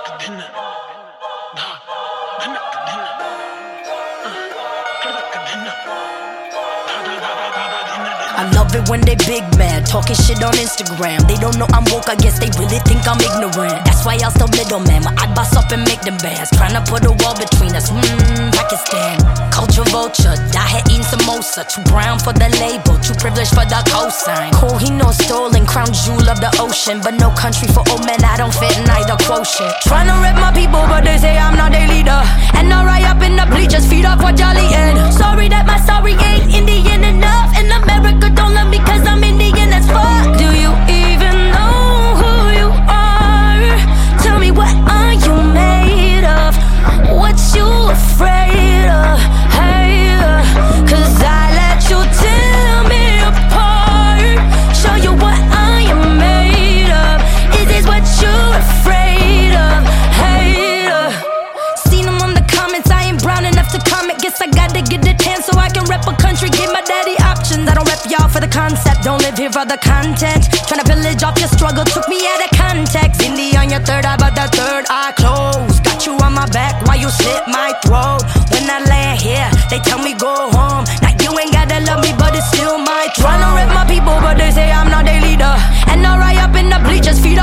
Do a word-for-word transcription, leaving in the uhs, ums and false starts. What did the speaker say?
I love it when they big mad, talking shit on Instagram. They don't know I'm woke, I guess they really think I'm ignorant. That's why I'll still middleman, my I'd boss up and make them bands. Tryna put a wall between us, mmm, Pakistan. Culture vulture, die here eating samosa. Too brown for the label, too privileged for the cosign. Kohinoor stolen, crown jewel of the ocean. But no country for old men, I don't fit in either quotient. Tryna rep my people, but they say I'm not their leader. And I ride up in the bleachers, feed off what Jolly in. Sorry that my sorry ain't Indian enough. And America don't love me cause I'm Indian as fuck. Do you even know who you are? Tell me, what are you made of? What you afraid of? Hey, uh, cause I let you tear me apart. Show you what I am made of. Is this what you're afraid of? Hey, uh, seen them on the comments, I ain't brown enough to comment. Guess I gotta get the tan so I can rep a country. Give my daddy options, I don't rep y'all for the concept. Don't live here for the content. Tryna pillage off your struggle, took me out of context. Indie on your third eye, but the third eye closed. Got you on my back while you slit my throat. When I land here, they tell me go home. Now you ain't gotta love me, but it's still my throne. Tryna rep my people, but they say I'm not their leader. And I ride up in the bleachers, feet